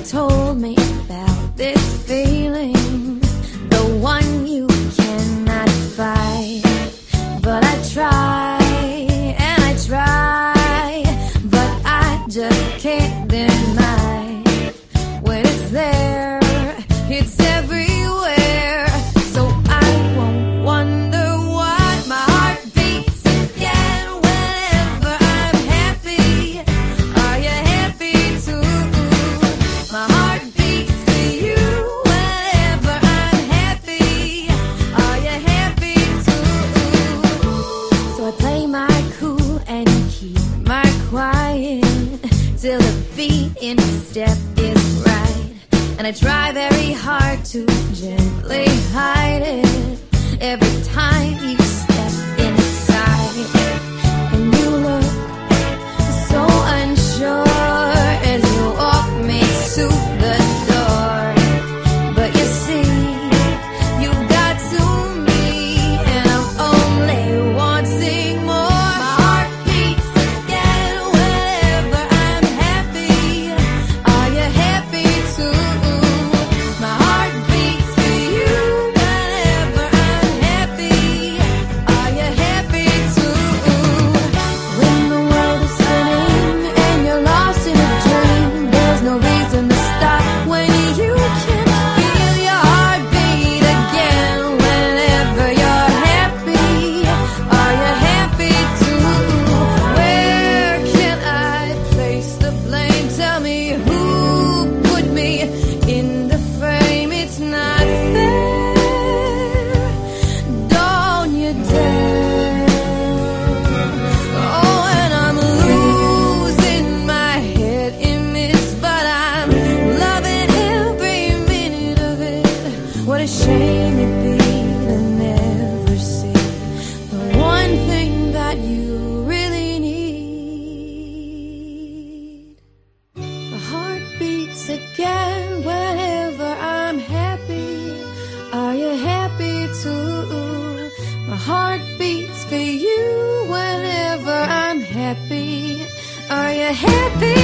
told me about this feeling, the one you cannot fight. But I try and I try, but I just can't deny when it's there, it's everywhere. So I won't wonder why my heart beats again whenever I'm happy. Are you happy too? My heart beats for you whenever I'm happy. Are you happy too? So I play my cool and keep my quiet till the beat in the step is right. And I try very hard to gently hide it every time you step inside. And you look so unsure as you walk me to the door. But you see, you've got to me, and I'm only wanting more. My heart beats again whenever I'm happy. Are you happy too? My heart beats for you whenever I'm happy. Are you happy too? When the world is spinning and you're lost in a dream, there's no reason to stop when you can feel your heart beat again whenever you're happy. Are you happy too? Where can I place the blame? Tell me who put me in the frame. It's not fair. Don't you dare. Oh, and I'm losing my head in this, but I'm loving every minute of it. What a shame it'd be to never see the one thing that you really need. My heart beats again whenever I'm happy. Are you happy too? My heart beats for you whenever I'm happy. Are you happy